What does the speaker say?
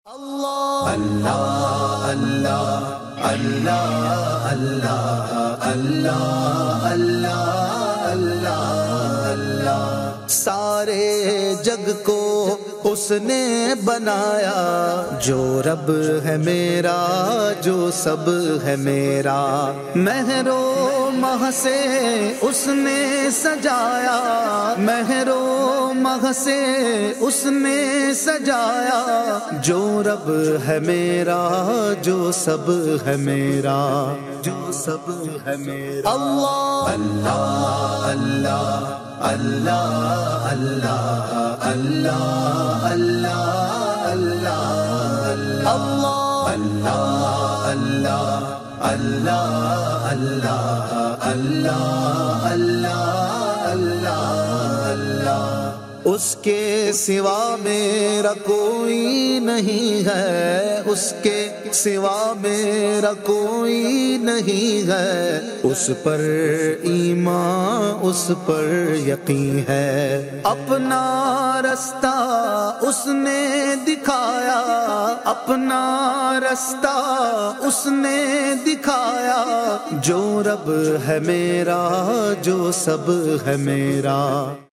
اللہ اللہ اللہ اللہ اللہ اللہ اللہ اللہ اللہ سارے جگ کو اس نے بنایا، جو رب ہے میرا، جو سب ہے میرا، مہر و مہ سے اس نے سجایا، مہر و مہ سے اس نے سجایا، جو رب ہے میرا، جو سب ہے میرا، جو سب ہے میرا۔ اللہ اللہ اللہ اللہ اللہ اللہ اللہ اللہ اللہ اللہ اللہ اللہ اللہ اللہ اللہ اللہ۔ اس کے سوا میرا کوئی نہیں ہے، اس کے سوا میرا کوئی نہیں ہے، اس پر ایمان، اس پر یقین ہے۔ اپنا رستہ اس نے دکھایا، اپنا رستہ اس نے دکھایا، جو رب ہے میرا، جو سب ہے میرا۔